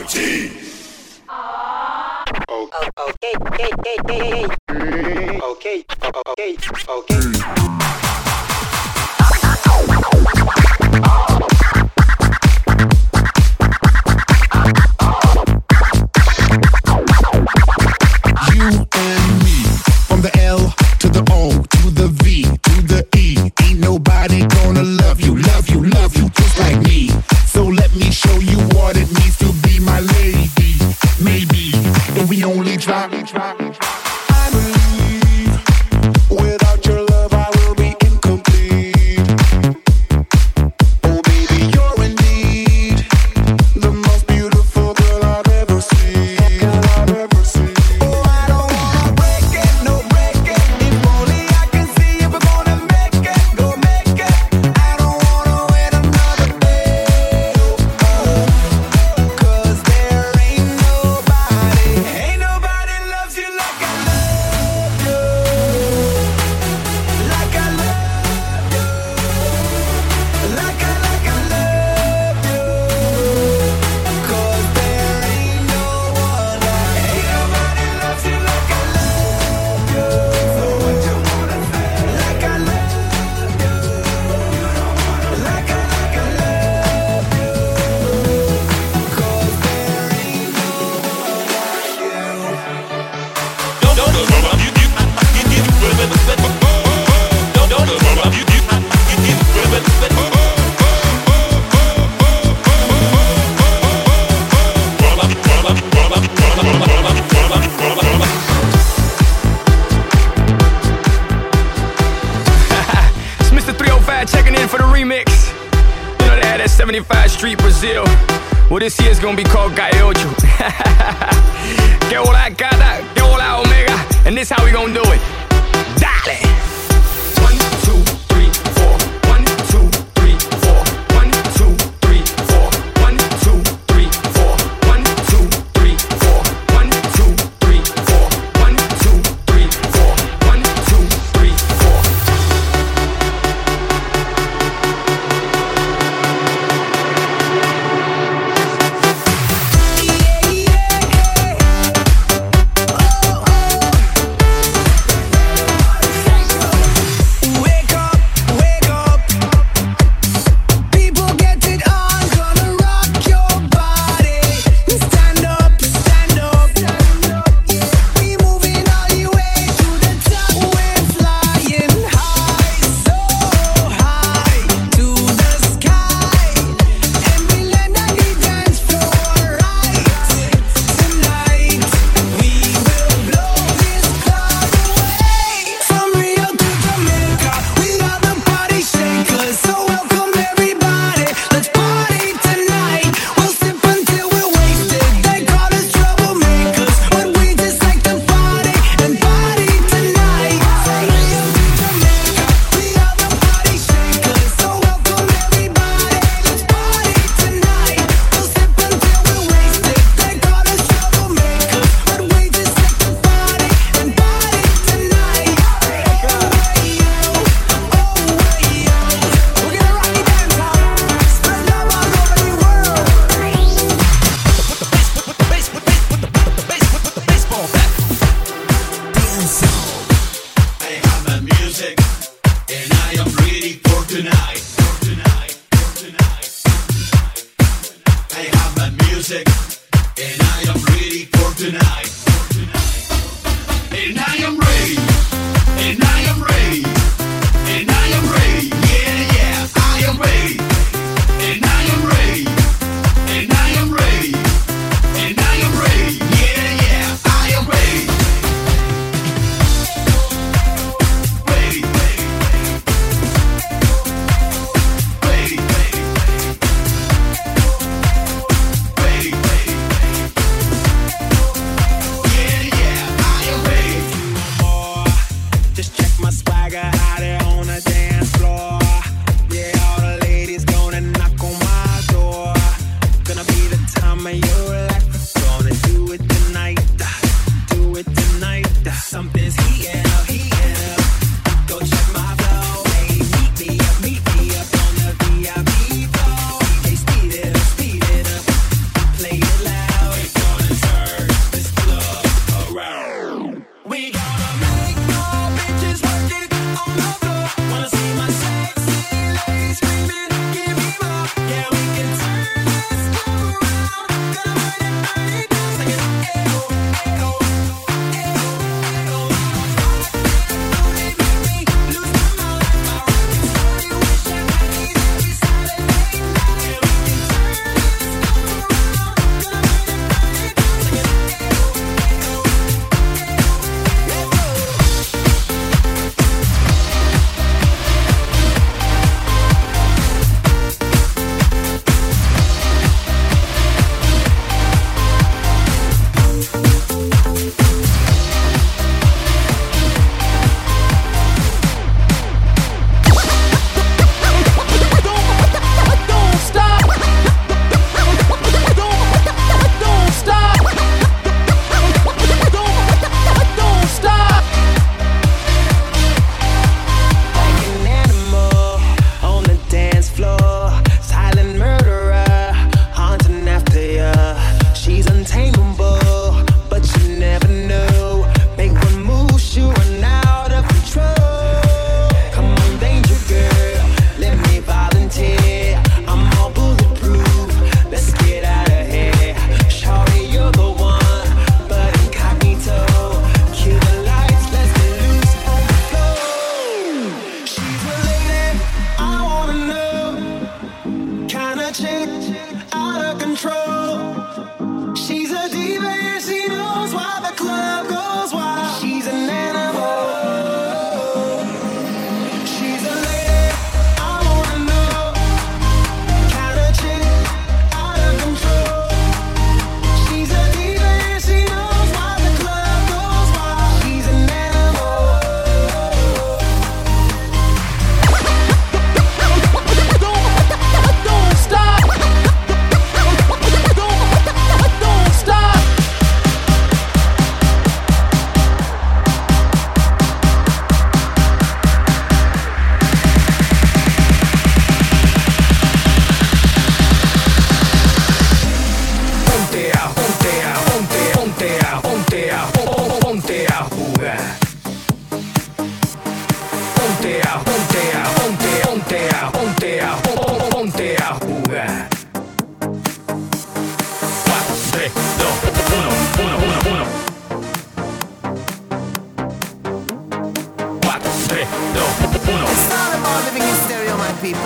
75 Street, Brazil. Well, this year's gonna be called Gaiocho. Que hola gata, que hola omega. And this how we gonna do it. Dale! 1, 2, 3, 4. 1, 2, 3, 4. 1, 2, 3, 4. 1, 2, 3, 4. 1, 2, 3, 4. 1, 2, 3, 4. 1, 2, 3, 4. 1, 2, 3, 4.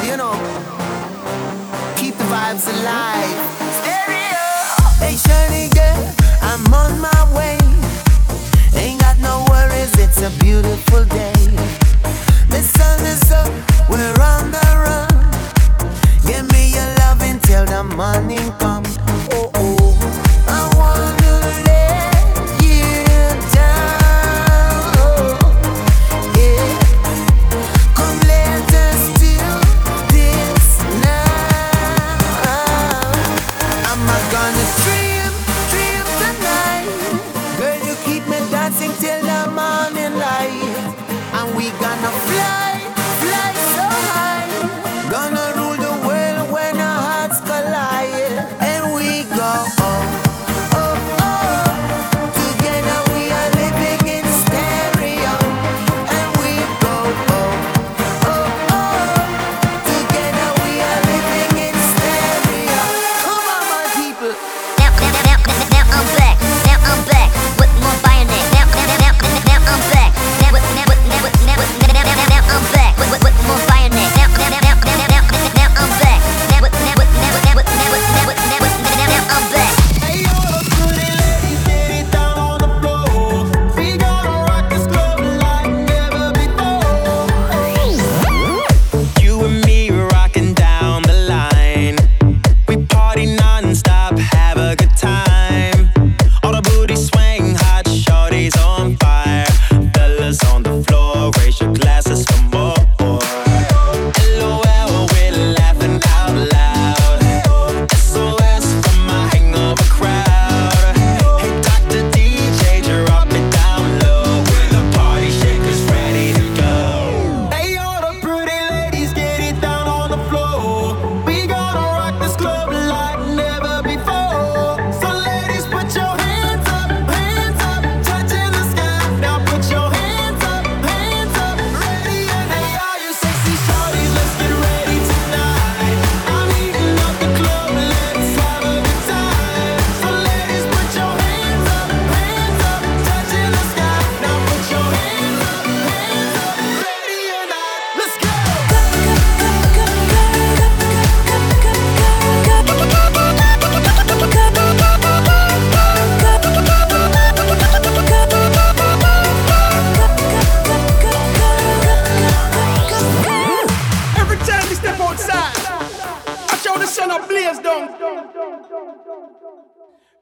you know, keep the vibes alive. Stereo. Hey Shirley girl, I'm on my way. Ain't got no worries, it's a beautiful day. The sun is up, we're on the run. Give me your loving till the morning come. Oh oh, I wanna let you down. Oh, yeah. Come let us do this now. I'm not gonna dream tonight. Girl, you keep me dancing till the morning light. And we gonna fly so high. Gonna rule the world when our hearts collide. And we go oh. Together we are living in stereo. And we go oh. Together we are living in stereo. Come on, my people. Now I'm back. Now I'm back with more bayonet. Now I'm back. Now I'm back with more bayonet. Now I'm back. Now I'm back. Hey, all the pretty ladies, get it down on the floor. We gonna rock this club like never before. You and me rocking down the line. We party non-stop, have a good time. All the booty swing, hot shorties on fire. Fellas on the floor, raise your glasses for more. LOL, we're laughing out loud. SOS from my hangover crowd. Hey Dr. DJ, drop it down low. We're the party shakers ready to go. Hey, all the pretty ladies, get it down on the floor. We gonna rock this club like never before. So ladies, put your hands up, touching the sky. Now put your hands up, ready and hey, all you sexy shorties, let's get ready tonight. I'm heating up the club, let's have a good time. So ladies, put your hands up, touching the sky. Now put your hands up, ready or not, let's go. Every time we step outside, I show the sun up blaze down.